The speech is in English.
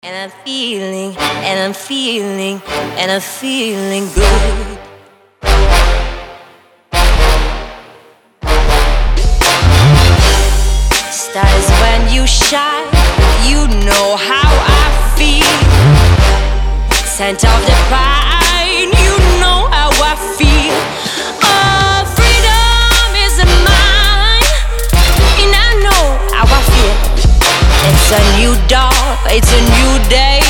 And I'm feeling good. Stars when you shine, you know how I feel. Scent of the pine, you know how I feel. Oh, freedom is mine, and I know how I feel. It's a new dawn, it's a new day.